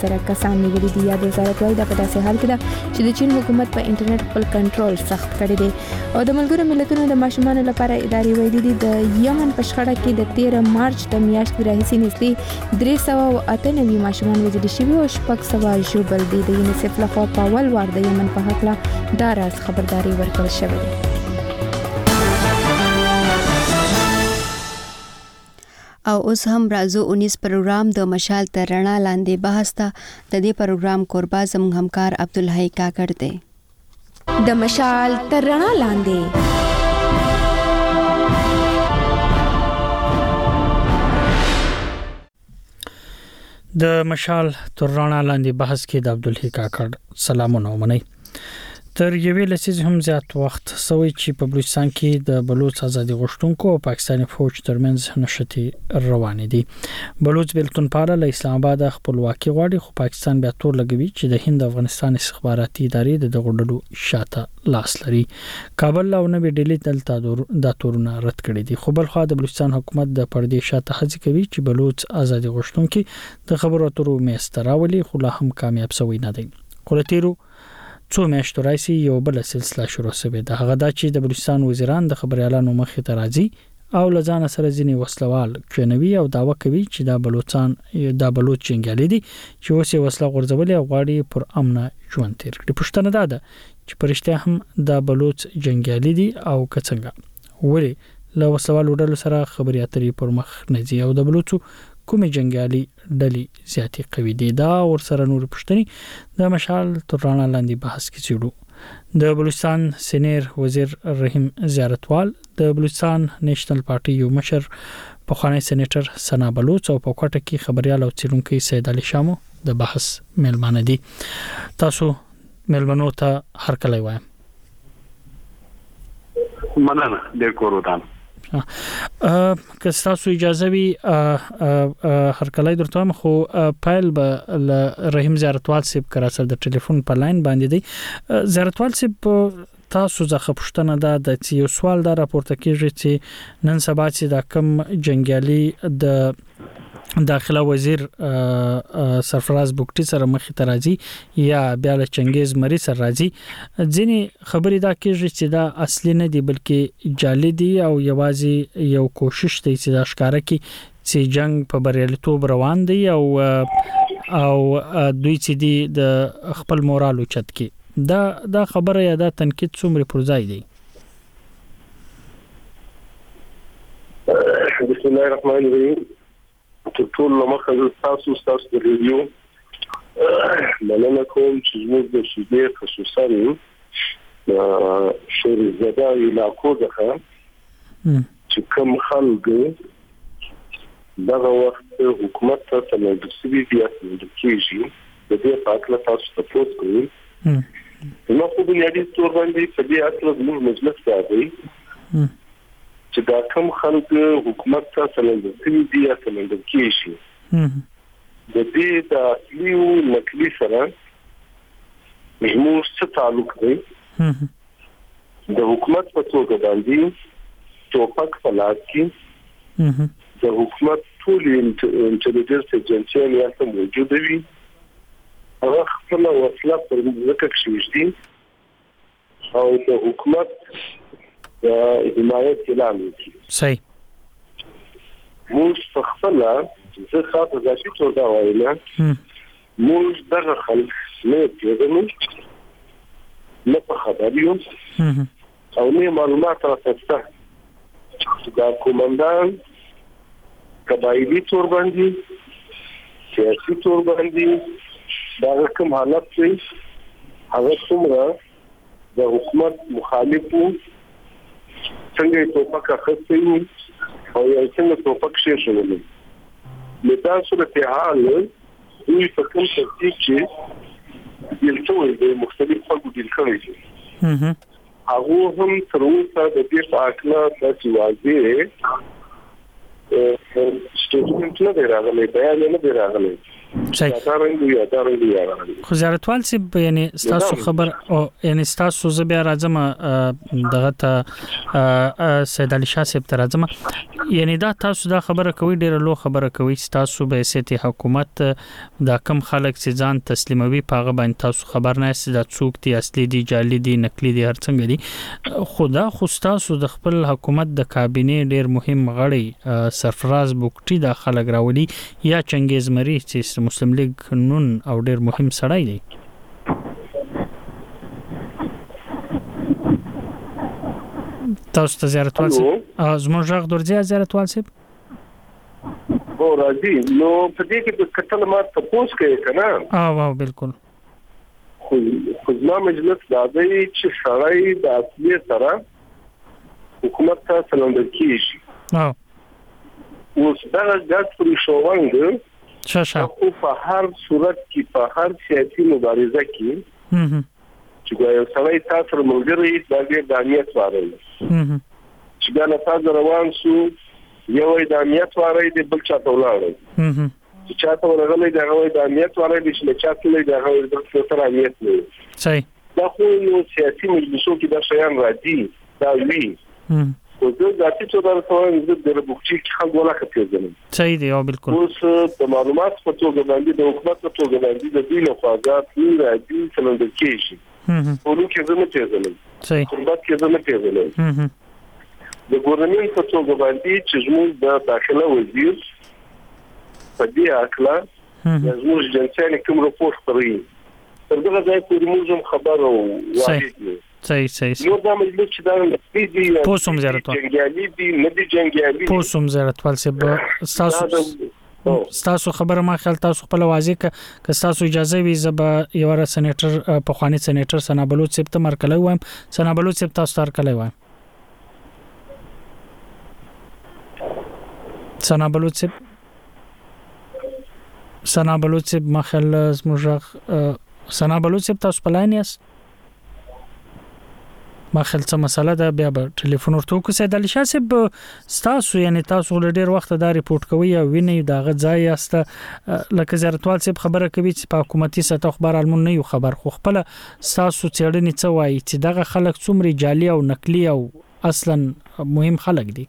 سره کسان نیولي دي. یا د وزارت وايي دا په داسې حال کې ده چې د چین حکومت په انټرنیټ خپل کنټرول سخت کړی دی. او د ملګرو ملتونو د ماشومانو لپاره ادارې ویلي دي د یمن په شخړه کې د 13 مارچ د میاشتې راهیسې نږدې 398 ماشومان وژل شوي او 600 ژوبل دي. د یونیسف لخوا په اول وار د یمن په هکله دا راز خبرداري ورکړل شوې ده. او اوس هم راځو 19 پروګرام د مشال تر رڼا لاندې بحث ته. د دې پروګرام کوربه زموږ همکار عبدالحی کاکړ دی. د مشال تر رڼا لاندې د مشال تر رڼا لاندې بحث کې د عبدالحی کاکړ سلامونه ومنئ. تر یوې لسیزې هم زیات وخت سوی چې په بلوچستان کې د بلوچ ازادي غوښتونکو او پاکستاني فوج ترمنځ نښتې روانې دي. بلوچ بلتونپاله له اسلام آباد خپلواکي غواړي، خو پاکستان بیا تور لګوي چې د هند افغانستان استخباراتي ادارې د دغه ډلو شاته لاس لري. کابل او نوې ډیلي دلته د تورونه رد کړي دي. خو بل خو د بلوچستان حکومت د پردې شاته هڅه کوي چې بلوچ ازادي غوښتونکي د خبرو اترو میسته راولي، خو لا هم کامیاب شوی نه دی. خلتیرو څو میاشتو راځي یو بل سلسله شروع شوه. د هغه د چې د بلوچستان وزیران د خبريالانو مخې ته راځي او لزان سره ځینی وسلوال کښنوي او داوا کوي چې د بلوچ جنگیالي دي چې اوسې وسله غورځولې او غواړي پر امن ژوند تیر کړي. پښتنه ده چې پرشته هم د بلوچ جنگیالي دي او کڅنګه وړي له وسلوال ډلو سره خبري اترې پر مخ نه ځي او د بلوچو کومې جنگیالي ډلې زیاتې قوي دي. دا ور سره نور پښتني د مشال تر رڼا لاندې بحث کې چېړو. د بلوچستان سینیر وزیر رحیم زیارتوال، د بلوچستان نیشنل پارټي یو مشر پخوانی سېنیټر سنا بلوچ او په کوټه کې خبريال او څېړونکي سید علي شامو د بحث ملمانه دي. تاسو ملمنو ته هر کله وایم. مننه د کورودان. که تاسو اجازه وي هر کله درته خو پایل به رحیم زیارتوال صاحب کراسل د ټلیفون په لاین باندې دی. زیارتوال صاحب تاسو ځخه پښتنه ده د یو سوال دا راپورته کیږي چې نن سبا چې د کم جنگیالي د داخله وزیر سرفراز بوکټي سره مخې ته راځي یا بیا له چنګیز مری سره راځي، ځینی خبرې دا کیږي چې دا اصلي نه دی بلکې جعلي دی او یوازې یو کوشش دی چې دا ښکارا کی چې جنگ په بریالیتوب روان دی او دوی چې دی د خپل مورال اوچت کی. دا خبره یا دا تنقید څومره پرځای دی؟ بسم الله الرحمن الرحیم. ټول لمخه تاسو د ریډیو مننه کوم چې موږ د شیدې خصوصا شوري زده علاقو دغه چې کوم خلک دغه وخت حکومت ته تلویزیوني بیا کېږي د دې په اړه تاسو ته پوښتنه کوم. نو په بنیادی تور باندې په دې اصل زموږ مجلس راځي چې دا کوم خلک حکومت ته تلویزیوني بیا کېږي د دې د اصلي او نقلي سره زموږ څه تعلق دی. د حکومت په توګه باندې توپک په لاس کې د حکومت ټول انټيليجنس ایجنسیان یا څه موجود وي هغه خپل وسله پر ځکه کښېږدي او د حکومت د حمایت اعلان وکړي. صحیح. موږ په خپل ځکه خاطر ځکه چې دا وایي موږ دغه خلک نه پیژنو نه په خبريو او نه معلومات راځي چې دا کومندان قبایلی تور باندې سیاسي تور باندې دا کوم حالت دی هغه څومره د حکومت مخالفو څنګه توپک اخستي او یو څنګه توپک شیر شوی نو تاسو په حال دوی په کوم ترتیب چې دلته د مختلف خلکو د کړی هغه هم تر اوسه د دې په اړه تاسو واځي سټیټمنټ نه دی راغلی، بیان نه دی راغلی. خو زیارتوال سی یعنی تاسو خبر او یعنی تاسو زه بیا راځم دغه ته سید علي شاه صاحب ته راځم. یعنی دا تاسو دا خبره کوي ډیره لو خبره کوي تاسو به سیتي حکومت دا کم خلک چې ځان تسلیموي پاغه باندې تاسو خبر نه یاست دا څوک دي اصلي دي جعلي دي نقلي دي هر څنګه دي خدا خو تاسو د خپل حکومت د کابینه ډیر مهم غړي سرفراز بوکټي دا خلک راولي یا چنګیز مری چې مسلم لیگ نون او ډیر مهم سړی دی تاسو ته زیارت والسه زموږ غږ درځي زیارت والسه او راځي نو په دې کې د کتل ما تاسو کوي کنه واو بالکل خو ځما مجلس دا دی چې سړی د اصلي سره حکومت ته سلندر کیږي اوس دا غږ پرې شووند شاشه په هر صورت کې په هر سیاسي مبارزه کې چې یو سړی تاسو ملګری د امنیت واره چې دا نه تاسو روان شو یو د امنیت واره دی بل چاته ولاړ چې چاته ورغلی دا غوي د امنیت واره دی چې چاته لې دا غوي د څه امنیت نه صحیح دا خو یو سیاسي مجلسو کې دا شیان راځي دا وی او د ذاتي څه درته د ربوکچي خلک ولا کېږي صحیح دی او بالکل اوس د معلومات په توګه باندې د حکومت په توګه باندې د دې له خواږه راځي څنګه کېږي ټولو کې زموږ چیزل صحیح خدمت کې زموږ چیزل د ګورنمنت په توګه باندې چې زموږ د داخله وزیر په دې اکلا زموږ جنسانه کوم راپور کوي تر دغه ځای پورې موږ خبرو واحد صحیح نو دا مجلس چې دا دي پوسوم زیارت جنګیالي دي نه دي جنګیالي پوسوم زیارت والسه تاسو خبره ما خیال تاسو خپل واضح ک تاسو اجازه وي زب یو را سېنیټر په خواني سېنیټر سنا بلوچ سپت مرکله وایم سنا بلوچ سپت تاسو تر کله وایم سنا بلوچ سپ ما خیال زموږ سنا بلوچ سپ تاسو پلاینیس ما خل څه مسله ده بیا به ټلیفون ورته کو سید علي شاه صاحب تاسو یعنی تاسو له ډیر وخت دا ریپورت کوي او ویني دا غځای است لکه زیارتوال صاحب خبره کوي چې په حکومتي سطح خبر علمون نه یو خبر خو خپل تاسو چېړنې څه وایي چې دغه خلک څومره جعلي او نقلي او اصلا مهم خلک دي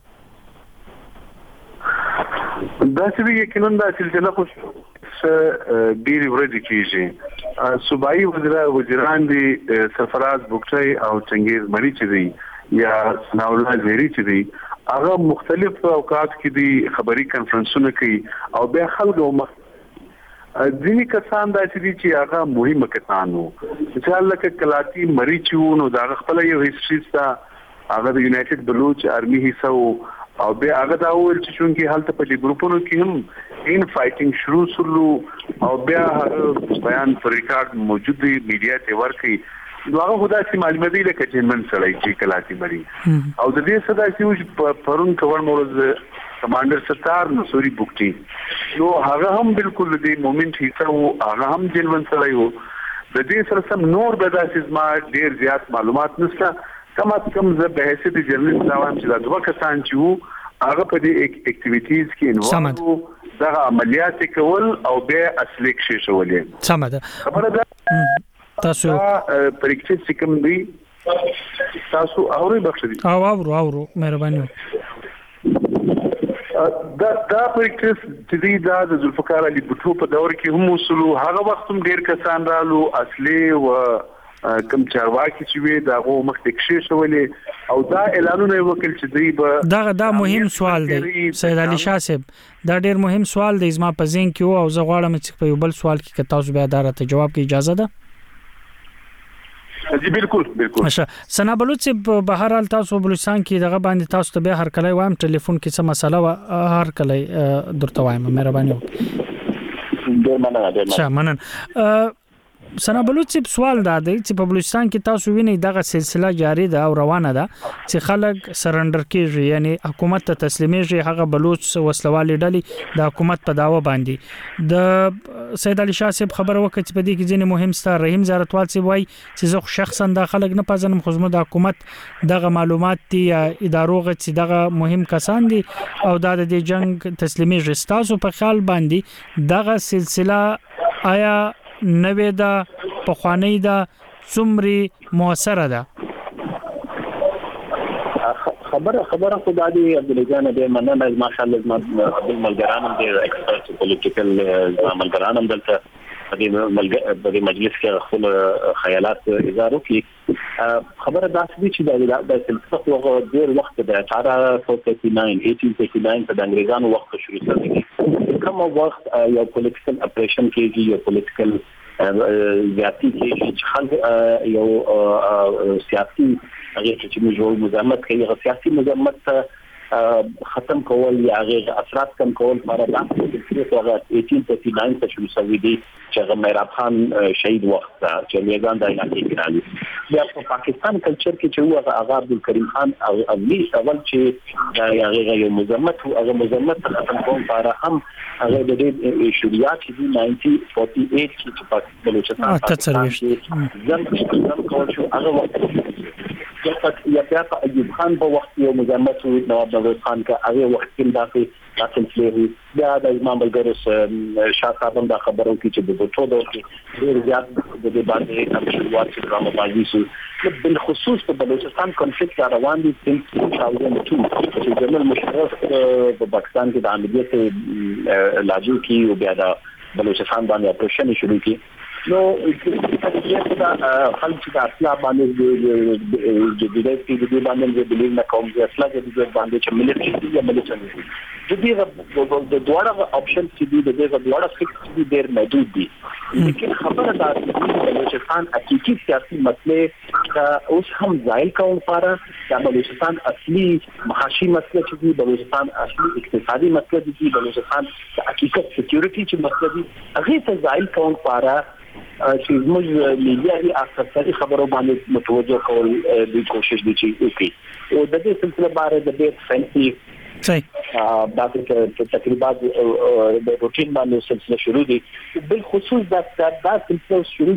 دا چې یقینا دا سلسله خو ډیر ورځې کیږي صوبایي وزیران دي سرفراز بوکټي او چنګیز مری چې دي یا ثناءالله زهري چې دي هغه مختلف اوقات کې دي خبري کانفرنسونه کوي او بیا خلکو ځینې کسان دا چې هغه مهمه کسان وو چې لکه کلاتی مری چې نو دا خپل یو هیستوري ستا هغه د یونایټډ بلوچ آرمي حصہ او بیا هغه دا ویل چې چونکی حالت په دې ګروپونو کې هم ان فایټینګ شروع شلو او بیا بیان پر ریکارډ موجود دی میډیا ته ورکي دغه خدای چې معلومات دی لکه چې من سړی چې کلاتی مری او د دې صدا چې پرون کور مورز کمانډر ستار نصوري بوکټي نو هغه هم بالکل دې مومنت حصہ او هغه هم جنون سړی وو د دې سره سم نور د داسې ما ډیر زیات معلومات نشته کم از کم زه به حیثیت جرنالست وایم چې دا دوه کسان چې وو هغه په دې اکټیویټیز کې انوالو دا عملیات کول او به اصلي کې شولې سمه ده خبره ده تاسو پریکټیس کوم دی تاسو اوري بخښي اورو مهرباني دا پریکټیس چې دا د ذوالفقار علي بوټو په دور کې هم وصلو هغه وخت هم ډیر کسان رالو اصلي و کم چارواکي چې وي دا غو مخ تکشي شولې او دا اعلانونه وکړل چې دی به دا مهم سوال دی سید علي شاه صاحب دا ډیر مهم سوال دی زما په ذهن کې او زه غواړم چې په یو بل سوال کې تاسو بیا دارته جواب کې اجازه ده جی بالکل اچھا سنا بلوچ بهر حال تاسو بلوچستان کې دغه باندې تاسو ته به هر کله وایم ټلیفون کې څه مسله هر کله درته وایم مهرباني ډیر مننه سنا بلوچ سوال دا دی چې په بلوچستان کې تاسو وینئ دغه سلسله جاری ده او روانه ده چې خلک سرندر کیږي یعنی حکومت ته تسلیمېږي هغه بلوچ وسلوالې ډلې د حکومت په داوا باندې د سید علي شاه صاحب خبر وکړي چې په دې کې ځینې مهم ستار رحیم زیارتوال صاحب وایي چې زه شخصا د خلک نه پزنم خو زموږ د حکومت دغه معلومات دي یا ادارو چې دغه مهم کسان دي او د دې جنگ تسلیمېږي تاسو په خیال باندې دغه سلسله آیا نوې ده په خوانی ده څومره موثره ده خبره خدای دې عبدالجان دې مننه ماشاءالله عبد الملګرانم دې ایکسپرټ پولیټیکل ملګرانم دلته د مجلس کې خپل خیالات اظهار وکړي. خبره داسې چې د سلسله وغه ډیر وخت د 1839 په د انګریزانو وخت شروع شوی. کوم وخت یو پولیټیکل اپریشن کېږي یو پولیټیکل زیاتی کېږي چې خلک یو سیاسي هغه چې موږ مزاحمت کوي هغه سیاسي مزاحمت ختم کول یا هغه اثرات کم کول لپاره د 1839 څخه شروع شوی دی چې هغه مهراب خان شهید وخت چې میدان د علاقې کې راغلی. بیا په پاکستان کلچر کې چې هغه عبدالکریم خان اول چې هغه یو مزاحمت هغه مزاحمت ختم کول لپاره هم هغه د دې شریعت چې 1948 کې چې په بلوچستان کې ځم کول شو هغه وخت یا بیا په ایوب خان په وخت یو مزاحمت نواب نوروز خان کا هغه وخت کې داسې تللی بیا د امام بلګرس شاه صاحب دا خبرو کې چې د ټولو ډیر زیات د دې باندې هم شروعات چې ډرامه بازی شو بالخصوص په بلوچستان کنفلیکټ روان دي 2002 چې جنرال مشرف په پاکستان کې د عملیات لاجو کې او بیا د بلوچستان باندې اپریشن شروع کی. نو دا خلک چې اصلا باندې د دې کې باندې د بلیو نه کوم چې اصلا د دې باندې چې ملي یا ملي د دې د دوړه اپشن چې د دې دوړه فکس دي ډېر محدود دي. لیکن خبره دا چې بلوچستان حقيقي سیاسي مسله اوس هم ځایل کوم لپاره د بلوچستان اصلي معاشي مسله چې بلوچستان اصلي اقتصادي مسله دي بلوچستان د حقیقت سکیورټي چې مسله دي هغه ته ځایل کوم لپاره چې موږ میډیا اکثر خبرو باندې متوجه کول د کوشش دي چې وکړي او د دې سلسله باره د دې فنسي دا چې تقریبا د روټین باندې سلسله شروع دي بالخصوص دا سلسله شروع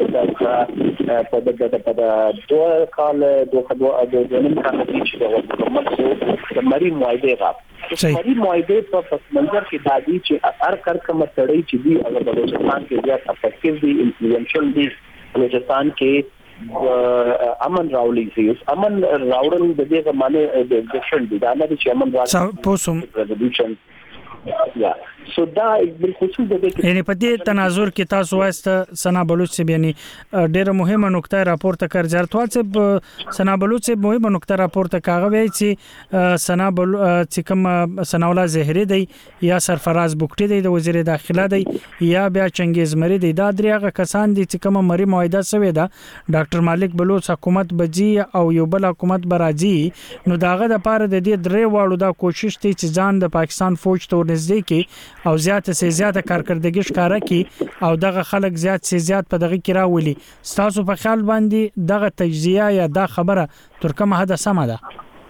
شو په د دوه کال د نیم کال چې د حکومت د مری معاهده غاټ مری معاهده په پس منظر کې د دې چې هر کارکمه تړي چې دی هغه بلوچستان کې زیات افیکټیو دي انفلوئنشل دي بلوچستان کې امن راولي سي امن راوړل د دې زمانه د ډیفرنٹ دي دا نه چې امن راولي یا سو دا بالخصوص د دې یعنی په دې تناظر کې تاسو واسطه سنا بلوچ سے یعنی ډېر مهمه نقطه راپورته کړ جرتوال سے سنا بلوچ سے مهمه نقطه راپورته کاغه وی چې سنا بلوچ چې کوم سناولا زهری دی یا سرفراز بوکټی دی د وزیر داخله دی یا بیا چنګیز مری دی دا دریغه کسان دي چې کوم مری معاهده سوی دا ډاکټر مالک بلوچ حکومت بجی او یو بل حکومت براجی نو داغه د پاره د دې درې واړو دا کوشش ته چې ځان د پاکستان فوج ته نږدې کې او زیاته سي زیاته کارکردګي ښکارا کی او دغه خلک زیات سي زیات په دغه کې راولي. تاسو په خیال باندې دغه تجزیه یا دا خبره تر کومه حد سمه ده؟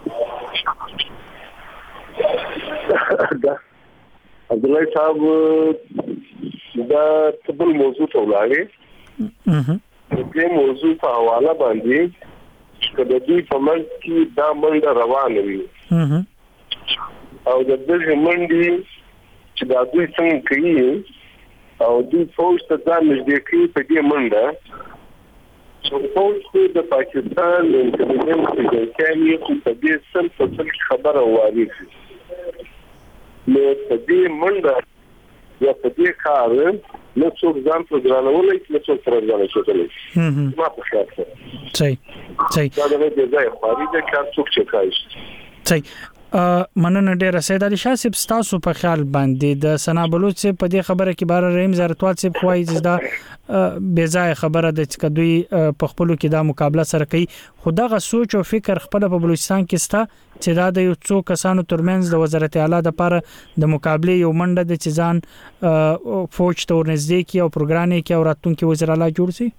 عبد الله صاحب دا تبل موضوع ته ولاړې دې موضوع په حواله باندې چې د دې په منځ کې دا منډه روانه وي او د دې منډي چې دا دوی څنګه کوي او دوی فوج ته ځان نږدې کوي په دې منډه چې فوج د پاکستان د انټيليجنس ایجنسي په دې سم په خبره وایي نو په دې منډه یا په دې کار نو څوک ځان په ځانولای چې څوک تر ځان شوتلی ما په خاطر صحیح دا د دې ځای خاري د کار څوک چې کوي صحیح مننه ډیره سید علي شاه صاحب تاسو په خیال باندې د سنا بلوچ سے په دې خبره کې بار رحیم زرتوال صاحب خوای چې دا بے ځای خبره د چې دوی په خپل کې دا مقابله سره کوي خدغه سوچ او فکر خپل په بلوچستان کې ستا چې دا د یو څو کسانو ترمنځ د وزارت اعلی د لپاره د مقابله یو منډه د چزان فوج ته ورنږدې کی او پروګرام کې او راتلونکي وزیر اعلی جوړ سي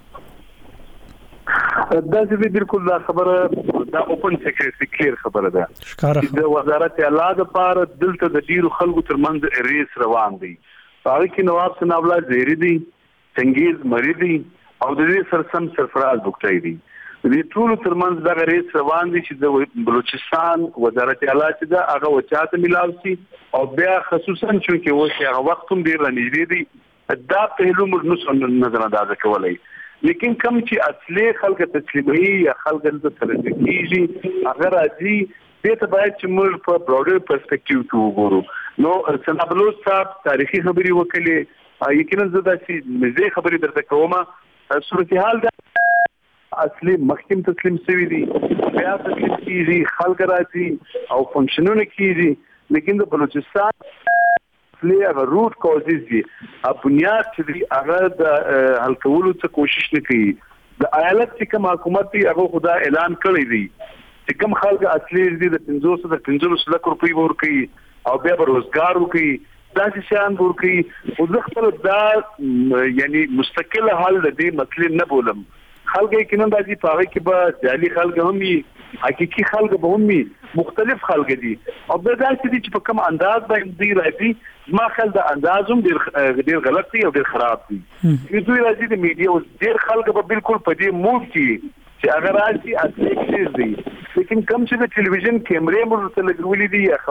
دا چې بالکل دا خبره دا اوپن سیکریټری کلیر خبره ده د وزارت اعلی د لپاره دلته د ډیرو خلکو ترمنځ ریس روان دي هغه کې نواب سناولا زهری دي چنګیز مری دي او د دې سرسم سرفراز بوکټی دي د ټول ترمنځ دا ریس روان دي چې د بلوچستان وزارت اعلی چې دا هغه وچاته ملاوي سي او بیا خصوصا چې هغه وخت هم ډیر رنیدي دي دا په هلو موږ نو نظر انداز کولای لیکن کوم چې اصلي خلک تسلیمي یا خلک د سره کیږي هغه راځي دې ته باید چې موږ په براډر پرسپیکټیو کې وګورو. نو سنا بلوچ صاحب تاریخي خبري وکړي یقینا زه داسې مزه خبري درته کوم. صورتحال دا اصلي محکم تسلیم شوی دي بیا تسلیم کیږي خلک راځي او فنکشنونه کیږي لیکن د بلوچستان اصلي هغه روټ کازز دي بنیاد چې دی هغه د حل کولو څخه کوشش نه کوي. د ایالت چې کوم حکومت دی هغه خدا اعلان کړی دی چې کوم خلک اصلي دي د 500 لک روپۍ ورکړي او بیا به روزګار وکړي دا شان ورکړي او زه خپل دا یعنی مستقل حل د دې مسلې نه بولم. خلک کینن د دې پاره کې به جعلي خلک هم وي حقيقي خلک به هم وي مختلف خلک دي او به دا چې په کوم انداز باندې دی راځي ما خل د اندازوم ډیر غلط دي او ډیر خراب دي. چې دوی راځي د میډیا او ډیر خلک به بالکل په دې موډ کې چې اگر راځي اصلي دي لیکن کم چې د ټلویزیون کیمرې مرته لګولې دي یا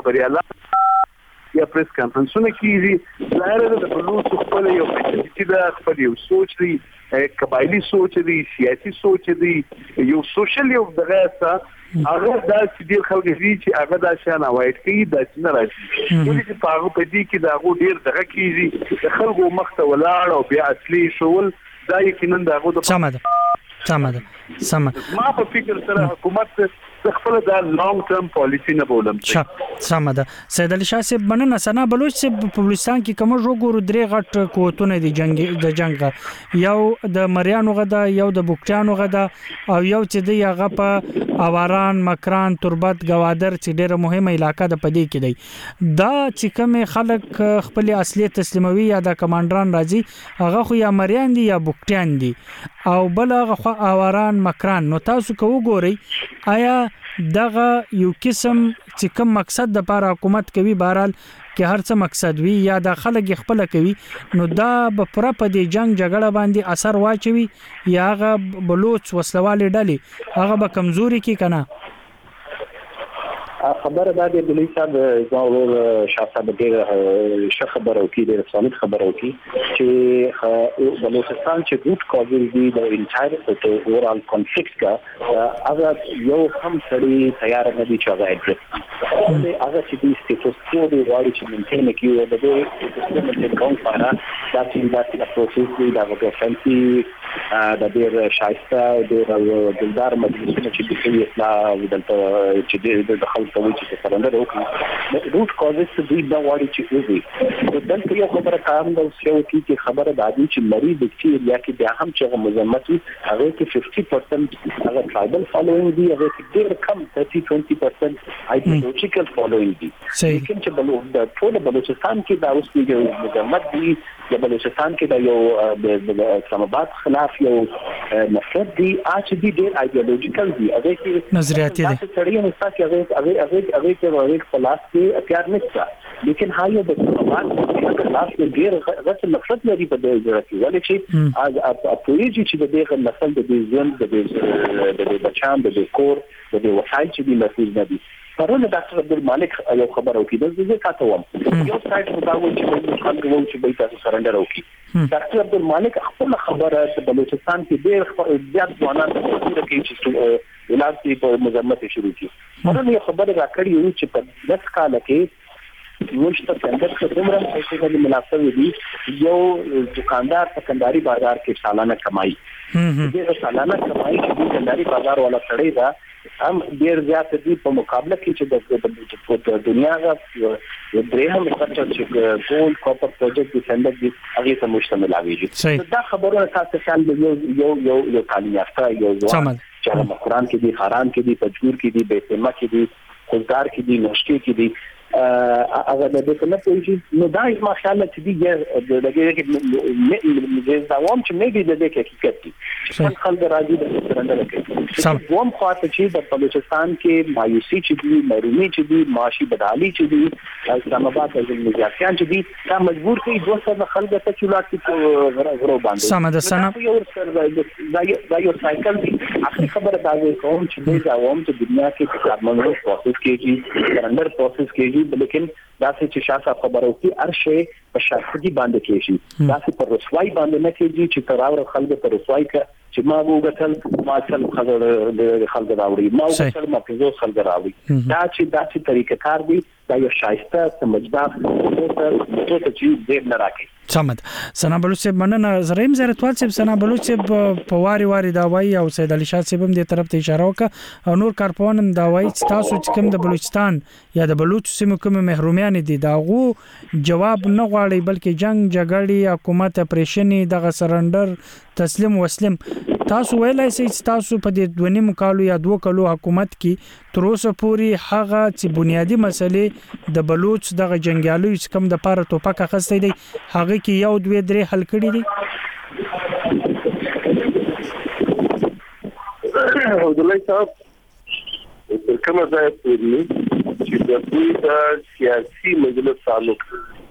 خبريالات یا پریس کانفرنسونه کیږي ظاهر د بلوچ خپل یو چې دا خپل یو سوچ دی قبایلی سوچ دی سیاسي سوچ دی یو سوشل یو دغه هغه دا چې ډیر خلک دي چې هغه دا شان اوایډ کوي دا چې نه راځي ولې چې په هغه په دې کې دا غو ډیر دغه کیږي د خلکو مخته ولاړ او بیا اصلي شول دا یقینا دا غو د سمه ما په فکر سره حکومت خپل دا لانګ ټرم پالیسی نه بولم. سمه ده. سید علي شاه صاحب مننه. سنا بلوچ صاحب په بلوچستان کې کوم وګورو درې غټ قوتونه دي جنگ یو د مریانو غدا یو د بوکچانو غدا او یو چې دی هغه په اواران مکران تربت گوادر چې ډیره مهمه علاقہ ده پدې کې دی دا چې کوم خلک خپل اصلي تسلیموي یا د کمانډران راځي هغه خو یا مریان دي یا بوکچان دي او بل هغه اواران مکران. نو تاسو کو وګورئ آیا دغه یو قسم چې کوم مقصد د لپاره حکومت کوي بهرال کې هر څه مقصد وي یا د خلک خپل کوي نو دا په پوره په دې جنگ جګړه باندې اثر واچوي یا هغه بلوچ وسلوالې ډلې هغه به کمزوري کی کنه. خبره دا دی بلې صاحب زاور شاه ډېر ښه خبره وکړي ډېر سالم خبره وکړي چې بلوچستان چې روټ کازز دي د انټایر اورال کنفلیکټ کا هغه یو هم سړی تیار نه دي چې هغه اډرس هغه چې د سټیټس کو دی واړي چې منټین کیو د دې منټین کوم لپاره دا چې د پروسس دی دا وګورئ د ډېر شایسته ډېر دلدار مجلسونه چې د کلی اصلاح دلته چې د خلکو چې سرندر وکړي روټ کازز دوی دا واړي چې وي دلته یو خبره کار د اوسو کې خبره د دې چې مریض د ایریا کې بیا هم چې مزمت وي هغه کې 50% هغه ټرایبل فالوینګ دی هغه کې ډېر کم 30-20% ایډیولوژیکل فالوینګ دی لیکن چې د ټول بلوچستان کې دا اوس یو مزمت دی د بلوچستان کې دا یو د اسلام آباد خلاف یو نفرت دی چې دی ډېر ایډیولوژیکل دی هغه کې نظریاتي دي سړی نو چې هغه کې خلاص کې پیار نشته لیکن هاي د سماوات په خلاف ډېر غټ نفرت لري په دې ځای کې ولې چې از اپویجي چې د دې نسل د دې ژوند د بچان د کور د وسایل چې د محفوظ نه دي پرون ډاکټر عبدالمالک یو خبر وکړ د دې کاته وم یو سایت مداوم چې خلک وو چې به تاسو سرندر وکړي ډاکټر عبدالمالک خپل خبره د بلوچستان کې ډېر زیات ځوانان د کې چې علاج په مزمت شروع کړي پرون یو خبر راکړی و چې په 10 کال کې موږ ته څنګه خبره چې د مناسب دي یو دکاندار په کنداري بازار کې سالانه کمایي دغه سالانه کمایي چې د کنداري بازار ولا سړی دا هم ډیر زیات دي په مقابله کې چې د دنیا غو درېهم خرچ چې ګولډ کاپر پروجیکټ د سندک دي هغه ته مشتمل اویږي دا خبرونه تاسو خیال یو تعلیم یافته یو ځوان چې مقران کې دي خاران کې دي پجور کې دي بیتما کې دي خوددار کې دي نشکی کې دي هغه د دې په نتیجه نو دا ما خیال چې دی دغه کې د عوام چې مې د دې کې حقیقت دي چې خلک راځي د سرندر کې کوم خاطر چې د بلوچستان کې مایوسی چې دی مرمي چې دی معاشي بدحالي چې دی اسلام آباد د مزاحیان چې دی دا مجبور کوي 200 خلک ته چولات کې غرو باندې سم د سنه دا یو سایکل دی اخر خبره دا کوم چې د عوام ته دنیا کې کارمنو پروسس کېږي سرندر پروسس کېږي کیږي بلکې دا چې شاسه خبرو کې ارشه په شخصي باندې کېږي دا چې پر رسوای باندې نه کېږي چې تراور خلک پر رسوای کا چې ما وګټل ما څل خلک راوړي ما وګټل ما په ځو خلک راوړي دا چې طریقه کار دی دا یو شایسته سمجدار څه چې دې نه راکې سمد سنا بلوچ صاحب مننه زریم زرتوال صاحب سنا بلوچ صاحب په واری دا وایي او سید علي شاه صاحب هم دې طرف ته اشاره وکړه او نور کارپوهان دا وایي چې تاسو چې کوم د بلوچستان یا د بلوچ سیمو کوم محرومیان دي دا غو جواب نه غواړي بلکې جنگ جګړې حکومت اپریشن دغه سرندر تسلیم وسلم تاسو ویلای شئ چې تاسو په دې 2.5 کالو یا 2 کالو حکومت کې تر اوسه پورې هغه چې بنیادی مسلې د بلوچ دغه جنگیالو چې کوم د پاره توپک اخستې دي هغه کې یو 2-3 حل کړی دي عبدالله صاحب کومه ځای پورې چې د دوی سیاسي مجلس تعلق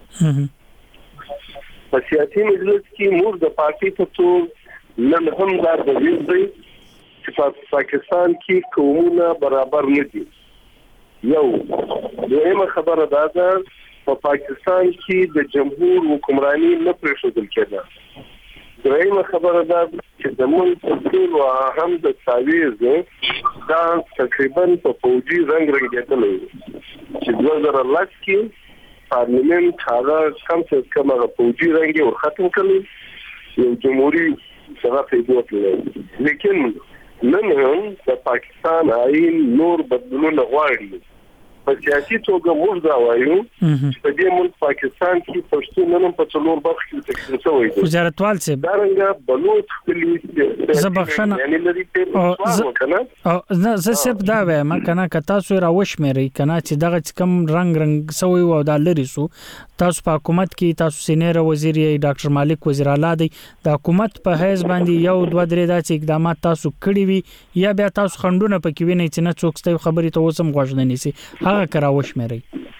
په سیاسي مجلس کې موږ د پارټي په ټول نن هم دا د ویلي چې په پاکستان کې قومونه برابر نه دي یو دویمه خبره دا ده په پاکستان کې د جمهور حکمرانی نه پرېښودل کېده دویمه خبره دا چې د ملک ټول هم د تعویض دا تقریبا په فوجي رنګ رنګېدلی چې 2010 کې پارلیمنت هغه کم څه کم هغه فوجي رنګ یې ختم کړی یو جمهوریت څنګه پیدا کړل لیکن نن هم د پاکستان آئین نور بدلون غواړي په سیاسي توګه موږ دا وایو چې په دې ملک پاکستان کې پښتون نن په څلور برخو کې تقسیم شوی دی وزارتوال صاحب دا رنګه بلوچ خپلې زبخښنه یعنی لري په نه زه سپ دا وایم کنه که تاسو راوښ مېری کنه چې دغه کم رنگ سوی و دا لري سو تاسو په حکومت کې تاسو سینیر وزیر یې ډاکټر مالک وزیر اعلی دی د حکومت په حیث باندې یو 2-3 داسې اقدامات تاسو کړی وي یا بیا تاسو خندونه پکې وینئ چې نه څوک ستې خبرې ته وسم غوښ نه نیسي هغه کراوښ مېری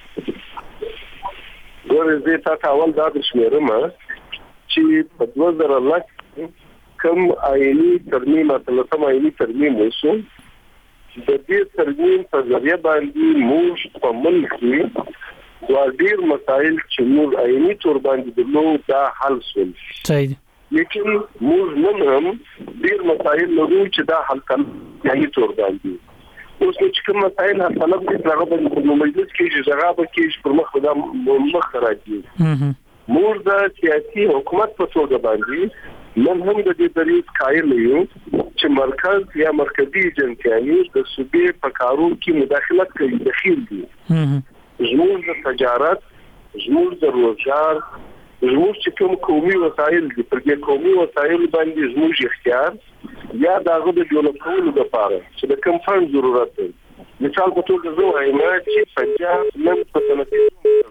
ورته تاسو اول دا شمیرم چې په 2010 کوم آئینی ترمیم اتلسم آئینی ترمیم وشو د دې ترمیم په ذریعہ باندې موږ په ملک کې ډیر مسائل چې موږ آئینی تور باندې دلو دا حل شول صحیح لیکن موږ نن هم ډیر مسائل لرو چې دا حل کړو آئینی تور باندې اوس چې کوم مسائل حل طلب دي هغه په مجلس کې چې هغه به کې پر مخ دا مخ راځي موږ د سیاسي حکومت په توګه باندې نن هم د دې دریض قائل یو چې مرکز یا مرکزی ایجنسیانې د صوبې په کارونو کې مداخلت کوي دخیل دي زموږ د تجارت زموږ د روزګار زموږ چې کوم قومي وسایل دي پر دې قومي وسایل باندې زموږ اختیار یا دغه د ډیولپ کولو لپاره چې د کوم فند ضرورت دی مثال په توګه زه وایم چې پنجاب نن په صنعتي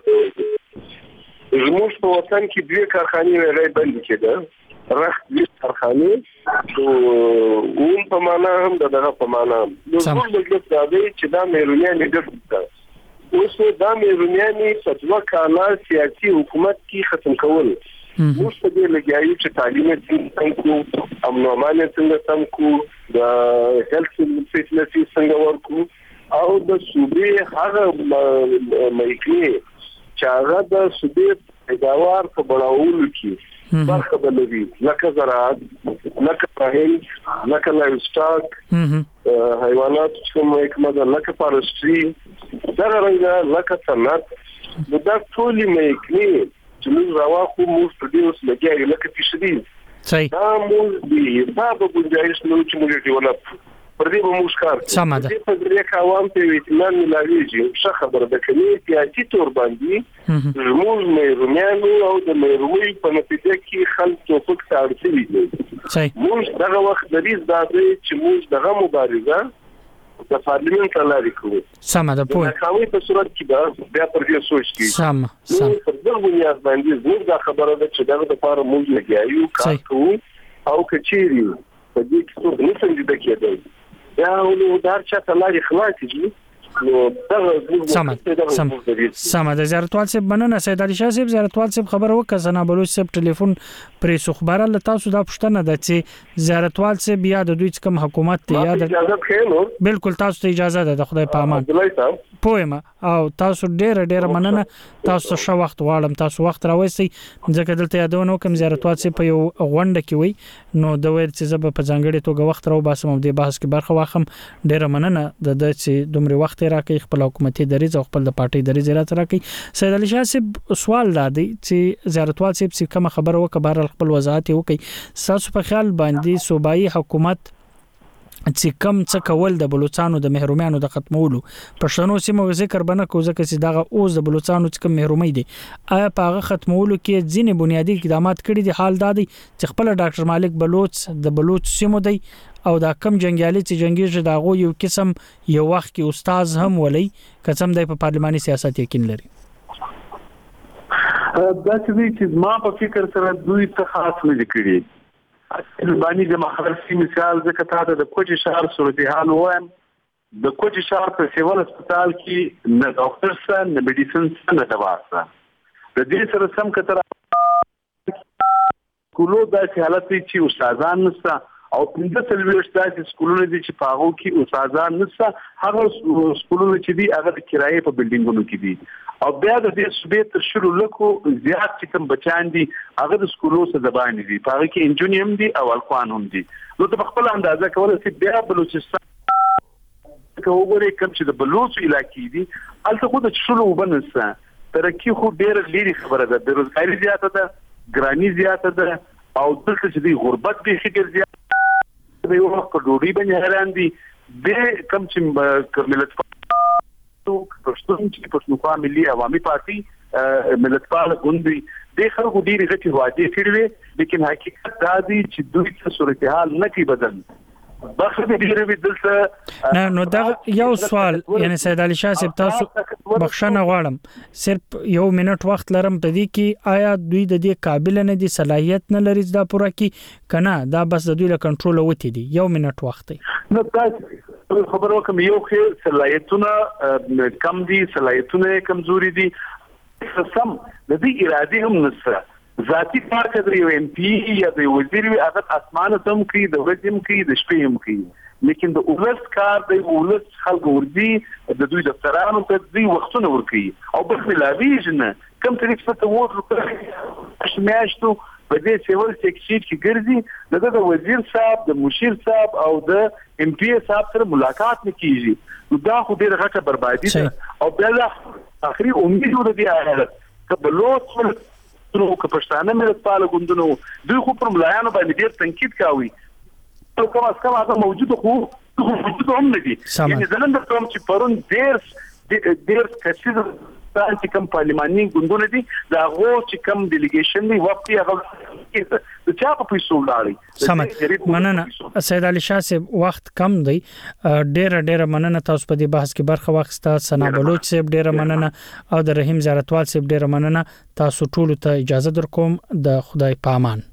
زموږ په وطن کې 2 کارخانې ویلای بند کېده رخت دې کارخانې او په معنا هم دغه په معنا نو موږ مجلس دا دی چې دا مېرونیا لیدل اوس دا مېرونیانې په 2 کاله سیاسي حکومت کې ختم کول موږ په دې لګیایو چې تعلیم څنګه کو امن او امان څنګه تم کو د هیلث فیسیلیټي څنګه ورکو او د صوبې هغه مېکې چې هغه د صوبې پیداوار په بڑاولو کې برخه بلوي لکه زراعت لکه پرهیز لکه لایف سټاک حیوانات کوم حکمت لکه فارستري دا رنګه لکه صنعت دا ټول مېکې چې موږ راوخو موږ په دې اوس لګیږي لکه فشري صحیح دا موږ دې دا به ګنجایش نو چې موږ ډیولپ پر دې به موږ کار کوو په دې عوام ته اطمینان ملاويږي څه خبره ده کله سیاسي تور باندې زموږ مېرونیانو او د مېرونی په نتیجه کې خلک توفق ته اړتیا لري موږ دغه وخت د دې ځای چې موږ دغه مبارزه د پارلیمنت لاري کوو سم ده په قانوني په صورت کې دا بیا پر دې سوچ کی سم پر دغه بنیاد باندې زموږ دا خبره ده چې دغه لپاره موږ لګیایو کار کوو او کچيري په دې کې څه نه څنګه کېدای دا نو دا چې لاري خلاص دي نو دغه سم ده زیارتوال صاحب مننه سید علي شاه صاحب زیارتوال صاحب خبر وکړه سنا بلوچ صاحب ټلیفون پرې خبره ل تاسو دا پښتنه ده چې زیارتوال صاحب یا د دوی کوم حکومت ته یا اجازه خېنو بالکل تاسو ته اجازه ده د خدای په امان عبدالله صاحب پوهه او تاسو ډېر مننه تاسو ښه وخت غواړم تاسو وخت راوځي ځکه دلته یادونه کوم زیارتوات سي په یو غونډه کې وي نو د ویل چې زب په ځانګړي توګه وخت راو باسم د بحث کې برخه واخم ډېر مننه د چې دومره وخت راکې خپل حکومتي دریځ او خپل د پارټي دریځ راکې سید علي شاه صاحب سوال دی چې زیارتوات صاحب څه کوم خبره وکړه خپل وضاحت وکړي تاسو په خیال باندې صوبایي حکومت چې کم څه کول د بلوچستانو د محرومیانو د ختمولو پښتنو سیمو ذکر بنه کو ځکه چې دغه اوس د بلوچستانو چې کم محرومي دي آیا په هغه ختمولو کې ځینې بنیادی اقدامات کړي دي حال دادي چې خپل ډاکټر مالک بلوچ د بلوچ سیمو دی او دا کم جنگیالي چې جنگیږي داغه یو قسم یو وخت کې استاد هم ولي قسم د پارلماني سیاست یقین لري دا چې ما په فکر سره دوی ته خاص نه کړی باندې د مخالفي مثال ځکه تاسو د کوچ شهر صورتحال وایم د کوچ شهر په سیول هسپتال کې نه ډاکټر سره نه میډیسن سره نه دوا سره د دې سره سم کتر کولو د حالت چې استادان نشته او پنځه سلويشت داسې سکولونه دي چې په هغه کې استادان نشته هغه سکولونه چې دي هغه د کرایې په بلډینګونو کې دي او بیا د دې صوبې تر شروع لکو زیات چې کوم بچان دي هغه د سکولو څخه زبان دي په هغه کې انجینیم دي او القوان هم دي نو ته خپل اندازه کول چې بیا بلوچستان کوغوري کوم چې د بلوچ علاقې دي البته خو د شروع وبنسه ترقی خو ډېر لري خبره ده بیروزګاری زیاته ده ګرانی زیاته ده او دلته چې د غربت به فکر زیات دی یو وخت په ډوډۍ باندې حیران دي د کم چې ملت پښتون چې پښتونخوا ملي عوامي پارټي ملتپال غوندي د خلکو ډېری غټي وعده کړې لیکن حقیقت دا دی چې دوی څه صورتحال نه کی بدل بخښنه ډیره وی دلته نو دا یو سوال یعنی سید علي شاه صاحب تاسو بخښنه غواړم صرف یو منټ وخت لرم په دې کې آیا دوی د دې قابل نه دي صلاحیت نه لري دا پوره کې کنه دا بس د دوی له کنټرول وتی دي یو منټ وخت نو تاسو خبرو کوم یو خیر صلاحیتونه کم دي صلاحیتونه کمزوري دي سم د دې اراده هم نشته ذاتی کار کوي یو ام پی یا د وزیر وی هغه اسمانه تم کوي د ورځم کوي د شپې هم کوي لیکن د اولس کار د اولس خلک وردي د دوی دفترانو ته دوی وختونه ورکي او بس ملاویژنه کم طریق څه وو شمیاشتو په دې سیول سیکشن کې ګرځي د وزیر صاحب د مشیر صاحب او د ام پی صاحب سره ملاقات نه کیږي نو دا خو ډیره غټه بربادي ده او بیا اخري امید ورته حالت کبلوت نو که پښتانه ملتپال غوندونو دوی خو پر ملایانو باندې ډیر تنقید کوي او کوم اس کوم هغه موجود خو هم نه دي یعنی زلند کوم چې پرون ډیر کثیر چې کوم پارلماني غوندونه دي دا غو چې کوم ډیلیګیشن دی وخت هغه د چا په پیسو لاړی مننه سید علي شاه صاحب وخت کم دی ډیر مننه تاسو په دې بحث کې برخه واخیسته سنا بلوچ صاحب ډیر مننه او د رحیم زیارتوال صاحب ډیر مننه تاسو ټول ته اجازه درکوم د خدای پامان